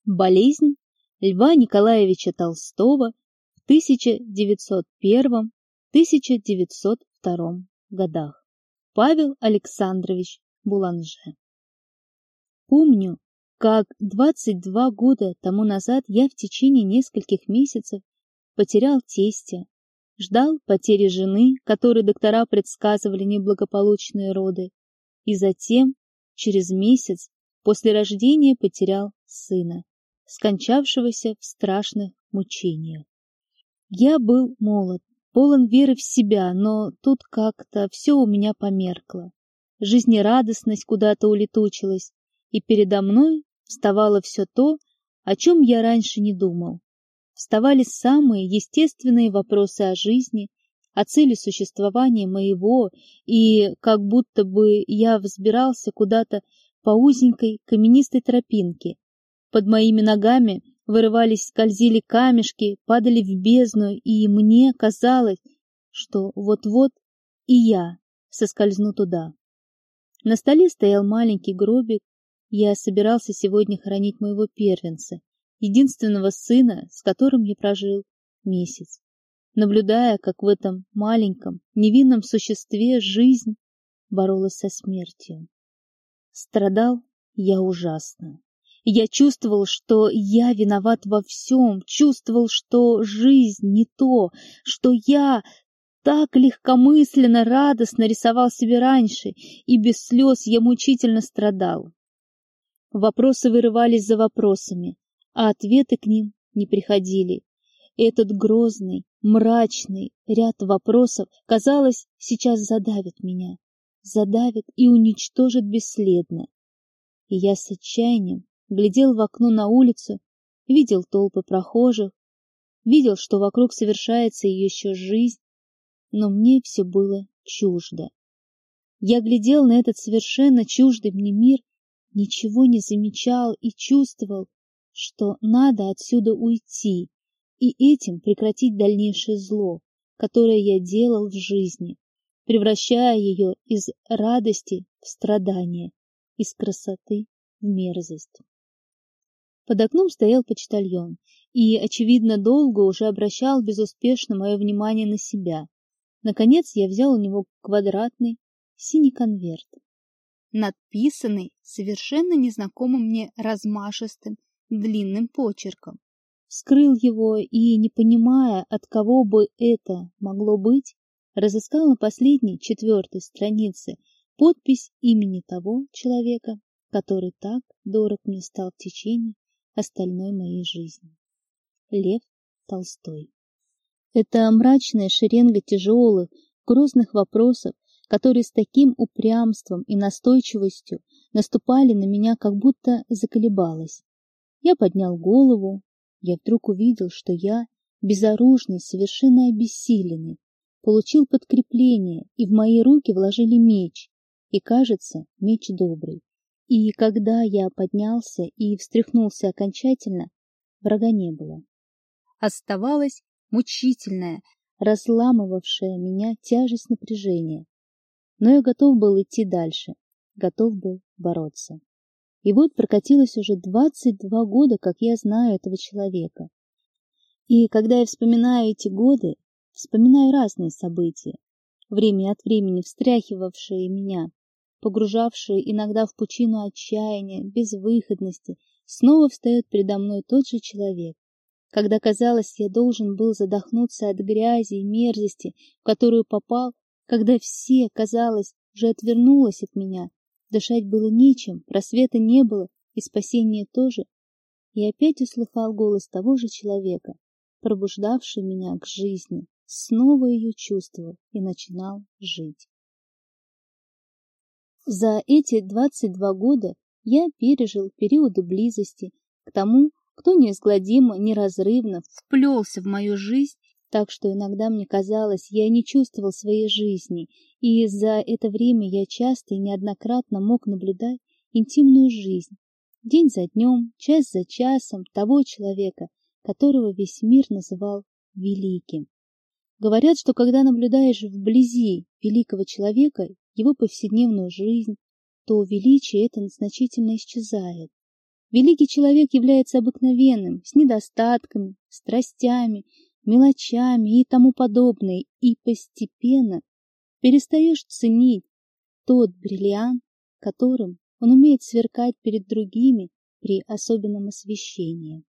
Болезнь Льва Николаевича Толстого в 1901-1902 годах. Павел Александрович Буланже. Помню, как 22 года тому назад я в течение нескольких месяцев потерял тестя, ждал потери жены, которой доктора предсказывали неблагополучные роды, и затем, через месяц после рождения, потерял сына, скончавшегося в страшных мучениях. Я был молод, полон веры в себя, но тут как-то все у меня померкло. Жизнерадостность куда-то улетучилась, и передо мной вставало все то, о чем я раньше не думал. Вставали самые естественные вопросы о жизни, о цели существования моего, и как будто бы я взбирался куда-то по узенькой каменистой тропинке. Под моими ногами вырывались, скользили камешки, падали в бездну, и мне казалось, что вот-вот и я соскользну туда. На столе стоял маленький гробик. Я собирался сегодня хоронить моего первенца, единственного сына, с которым я прожил месяц, наблюдая, как в этом маленьком, невинном существе жизнь боролась со смертью. Страдал я ужасно. Я чувствовал, что я виноват во всем, чувствовал, что жизнь не то, что я так легкомысленно, радостно рисовал себе раньше, и без слез я мучительно страдал. Вопросы вырывались за вопросами, а ответы к ним не приходили. Этот грозный, мрачный ряд вопросов, казалось, сейчас задавит меня, задавит и уничтожит бесследно. И я с отчаянием глядел в окно на улицу, видел толпы прохожих, видел, что вокруг совершается еще жизнь, но мне все было чуждо. Я глядел на этот совершенно чуждый мне мир, ничего не замечал и чувствовал, что надо отсюда уйти и этим прекратить дальнейшее зло, которое я делал в жизни, превращая ее из радости в страдание, из красоты в мерзость. Под окном стоял почтальон и, очевидно, долго уже обращал безуспешно мое внимание на себя. Наконец я взял у него квадратный синий конверт, надписанный совершенно незнакомым мне размашистым длинным почерком. Вскрыл его и, не понимая, от кого бы это могло быть, разыскал на последней 4-й странице подпись имени того человека, который так дорог мне стал в течение остальной моей жизни. Лев Толстой. Это мрачная шеренга тяжелых, грозных вопросов, которые с таким упрямством и настойчивостью наступали на меня, как будто заколебалась. Я поднял голову, я вдруг увидел, что я, безоружный, совершенно обессиленный, получил подкрепление, и в мои руки вложили меч, и, кажется, меч добрый. И когда я поднялся и встряхнулся окончательно, врага не было. Оставалась мучительная, разламывавшая меня тяжесть напряжения. Но я готов был идти дальше, готов был бороться. И вот прокатилось уже 22 года, как я знаю этого человека. И когда я вспоминаю эти годы, вспоминаю разные события, время от времени встряхивавшие меня, погружавшие иногда в пучину отчаяния, безвыходности, снова встает передо мной тот же человек. Когда, казалось, я должен был задохнуться от грязи и мерзости, в которую попал, когда все, казалось, уже отвернулось от меня, дышать было нечем, просвета не было и спасения тоже, и опять услыхал голос того же человека, пробуждавший меня к жизни, снова ее чувствовал и начинал жить. За эти 22 года я пережил периоды близости к тому, кто неизгладимо, неразрывно вплелся в мою жизнь, так что иногда мне казалось, я не чувствовал своей жизни, и за это время я часто и неоднократно мог наблюдать интимную жизнь, день за днем, час за часом того человека, которого весь мир называл великим. Говорят, что когда наблюдаешь вблизи великого человека, его повседневную жизнь, то величие это значительно исчезает. Великий человек является обыкновенным, с недостатками, страстями, мелочами и тому подобное, и постепенно перестаешь ценить тот бриллиант, которым он умеет сверкать перед другими при особенном освещении.